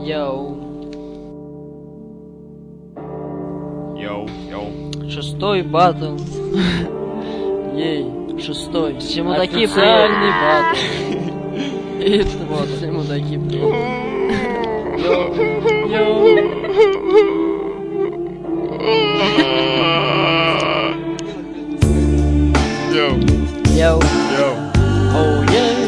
Йоу. Йоу. Шестой батл. Ей, шестой. Все мудаки Официальный привет. И вот, все мудаки привет. Йоу. Йоу. Оу,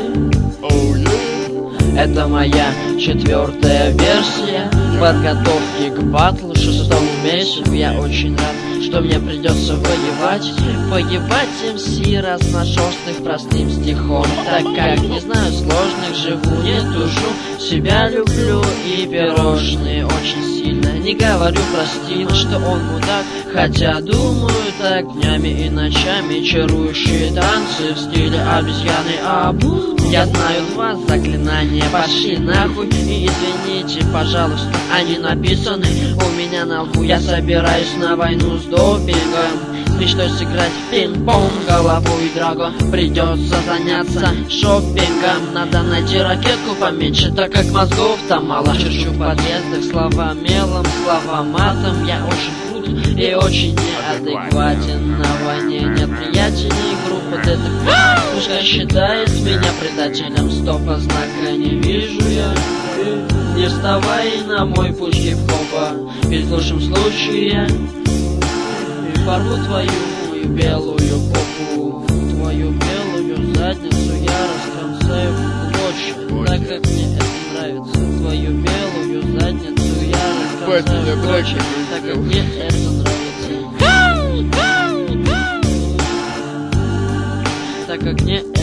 это моя 4-я версия подготовки к батлу 6-му месяцу. Я очень рад, что мне придется воевать МС разношерстных простым стихом, так как не знаю сложных, живу, не тушу, себя люблю и пирожные очень сильно. Не говорю про Стива, что он мудак, хотя думаю так днями и ночами. Чарующие танцы в стиле обезьяны Абу. Я знаю два заклинания, пошли нахуй. И извините, пожалуйста, они написаны у меня на лбу. Я собираюсь на войну с допингом. С мечтой сыграть в пинг-понг, головой Драго. Придется заняться шопингом. Надо найти ракетку поменьше, так как мозгов-то мало. Черчу в подъездах слова мелом, слова матом. Я очень крут и очень неадекватен. На войне нет приятелей, группа ДТП. Пушка считает меня предателем, стопа знака не вижу я. Не вставай на мой путь хип-хопа, ведь в лучшем случае и порву твою белую попу, твою белую задницу я раскромсаю в клочья, так как мне это нравится. Твою белую задницу я раскромсаю в клочья, так как мне это нравится. Так как мне